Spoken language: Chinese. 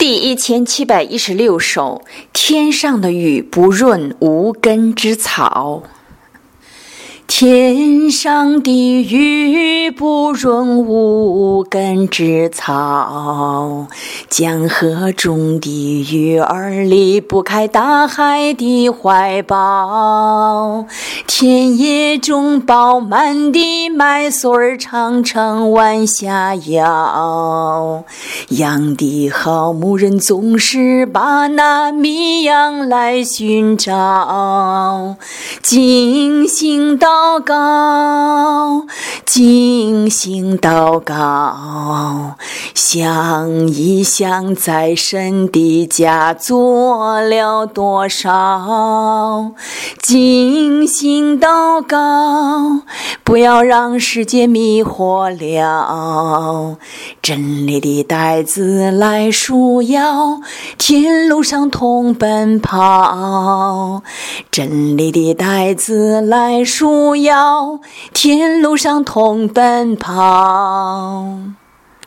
第1716首，天上的雨不润无根之草。天上的雨不润无根之草，江河中的鱼儿离不开大海的怀抱，田野中饱满的麦穗儿常常往下摇，养的好牧人总是把那迷羊来寻找，尽心祷告，尽心祷告，想一想在神的家做了多少，尽心祷告，不要让世界迷惑了，真理的带子来束腰，天路上同奔跑，真理的带子来束腰，天路上同奔跑。